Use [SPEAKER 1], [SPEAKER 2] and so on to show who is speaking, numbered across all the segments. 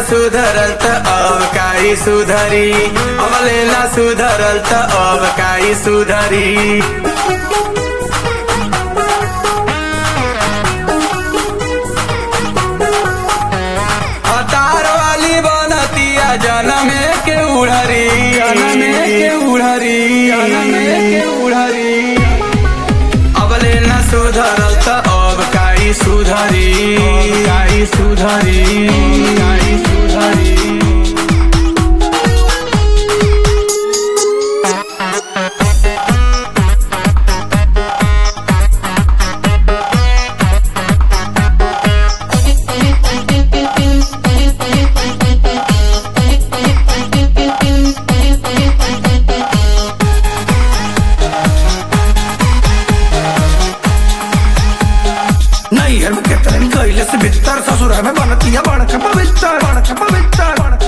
[SPEAKER 1] सुधरल त अब काई सुधरी, अब लेला सुधरल त अब काई सुधरी। तार वाली बनतिया जनमे के उड़हरी, जनमे के उड़हरी, जनमे के उड़हरी। अब लेना सुधरल त अब काई सुधरी, काई सुधरी, काई सुधरी।
[SPEAKER 2] नैहर में केतन गइले से भीतर, ससुर में बनतिया बड़का पवित्र, बड़का पवित्र।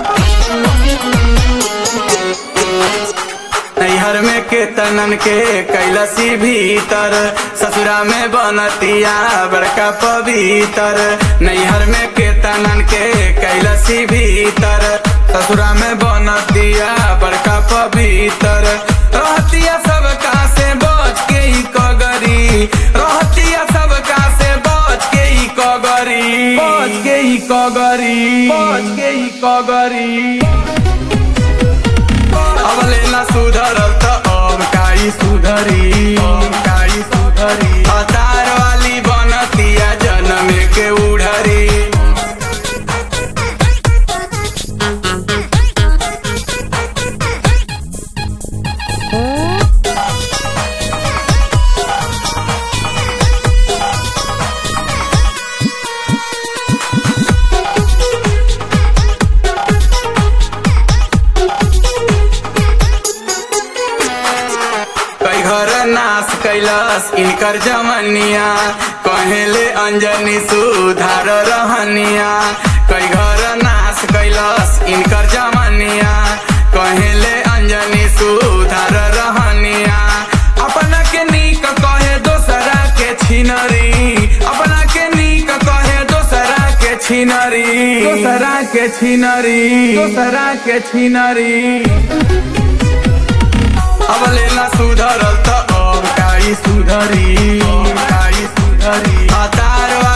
[SPEAKER 1] नैहर में केतनन के कैलसी भीतर, ससुरा में बनतिया बड़का पवित्र। नैहर में केतनन के कैलसी भीतर, ससुरा में बनतिया बड़का पवित्र। रहतिया सबका से बच के ही कगरी, रहतिया सबका से बच के ही कगरी, बच के ही कगरी, बच के ही कगरी। अब लेना सुधरल त अब काई सुधरी, अब काई सुधरी। तार वाली बनतिया जनमे के उड़हरी। घर नाश कैलस इनकर जमनिया, कहेले अंजनी सुधार रहनिया। कई घर नाश कैलस इनकर जमनिया, कहेले अंजनी सुधार रहनिया। अपना के नीक कहे दोसरा के छिनरी, अपना के नीक कहे दोसरा के छिनरी, दोसरा के छिनरी, दोसरा के छिनरी। अब लेना सुधरल त अब काई सुधरी, काई सुधरी। तार